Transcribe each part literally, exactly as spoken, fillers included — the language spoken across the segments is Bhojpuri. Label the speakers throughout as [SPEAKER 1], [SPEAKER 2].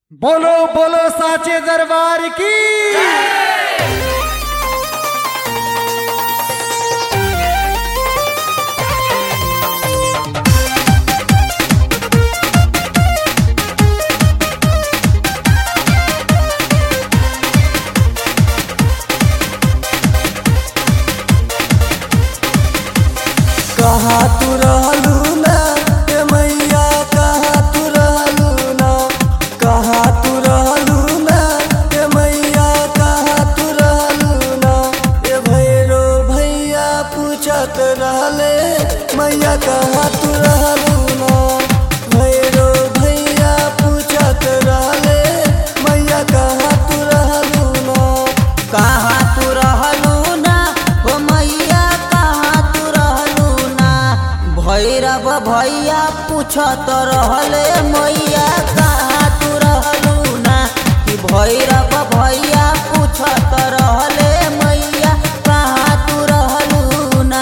[SPEAKER 1] बोलो बोलो साचे दरबार की।
[SPEAKER 2] कहा तू रहलू ना ए मैया, कहा तू रहलू ना, कहा तू रहलू ना ए मैया, कहा तू रहलू ना। ए भैरो भैया पूछत रहले मैया, कहा तू रहलू ना। भैरो भैया पूछत रहले मैया, कहा तू रहलू ना।
[SPEAKER 3] कहाँ तू रहलू ना हो मैया, कहाँ तू रहलू ना। भैरव भैया पूछत रहले मैया, कहाँ तू रहलू ना। कि भैरव भैया पूछत रहले मैया, कहाँ तू रहलू ना।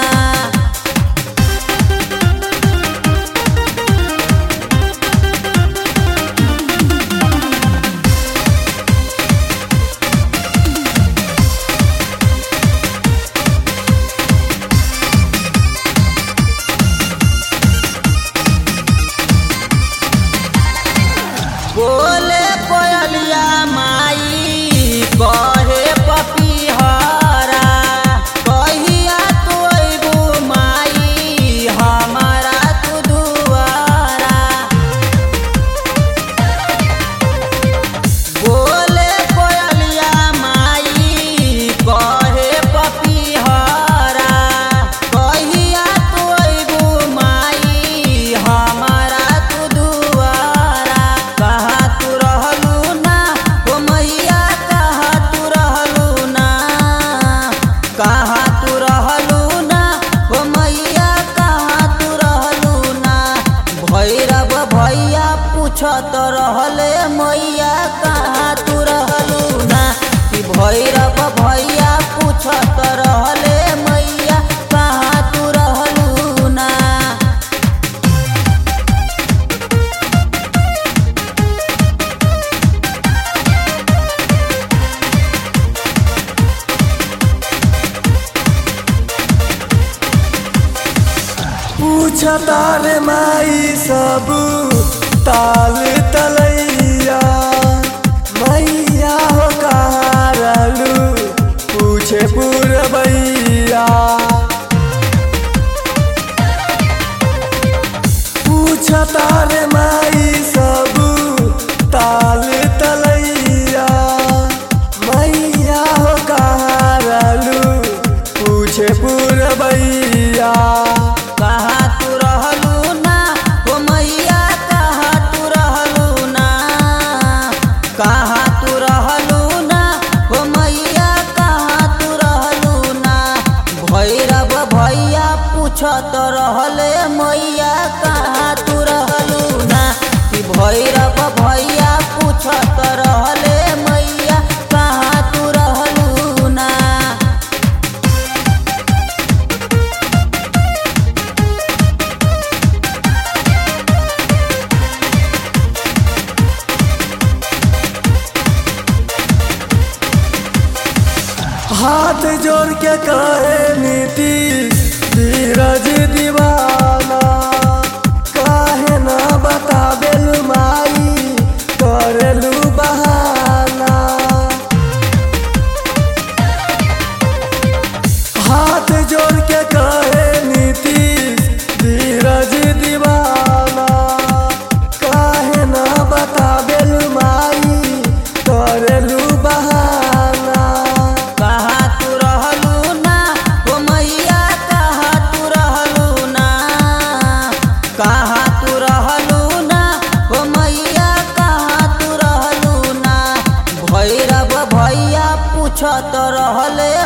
[SPEAKER 3] बोले कोयलिया माई कहे पपीहरा, कहिया तू अइबू माई हमारा तू दुआरा। बोले कोयलिया माई कहे पपीहरा, कहिया तू अइबू माई हमारा तू दुआरा। कहाँ तू रहलू ना हो मैया, कहाँ तू रहलू ना। कहाँ तू रहलू ना हो मैया, कहाँ तू रहलू ना। भैरव भैया पूछत रहले मैया, कहाँ तू रहलू ना। कि भैरव भैया पूछत रहले मैया, कहाँ तू रहलू ना।
[SPEAKER 2] पूछता रे माई सब ताल तलैया, मैया हो कहाँ रहलू पूछे पुरबैया। पूछता रे माई सब ताल तलैया, मैया हो कहाँ रहलू पूछे पुरबैया।
[SPEAKER 3] कहाँ तू रहलू ना हो मैया, कहाँ तू रहलू ना। कहाँ तू रहलू ना हो मैया, कहाँ तू रहलू ना। भैरव भैया पूछत रहले मैया, कहाँ तू रहलू ना। कि भैरव भैया पूछत रहले मैया, कहाँ तू रहलू ना।
[SPEAKER 2] हाथ जोड़ के कहे नीतीश धीरज दीवाना, काहे ना बताबेलू माई करेलू बहाना। हाथ जोड़ के कहे नीतीश धीरज दीवाना, काहे ना बताबेलू माई करेलू बहाना।
[SPEAKER 3] कहाँ तू रहलू ना हो मैया, कहाँ तू रहलू ना। कहाँ तू रहलू ना हो मैया, कहाँ तू रहलू ना। भैरव भैया पूछत रहले